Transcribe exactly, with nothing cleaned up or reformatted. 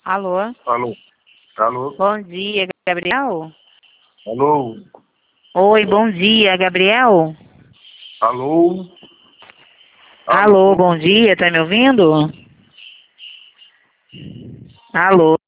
Alô? Alô? Alô? Bom dia, Gabriel? Alô? Oi, bom dia, Gabriel? Alô? Alô, bom dia, tá me ouvindo? Alô?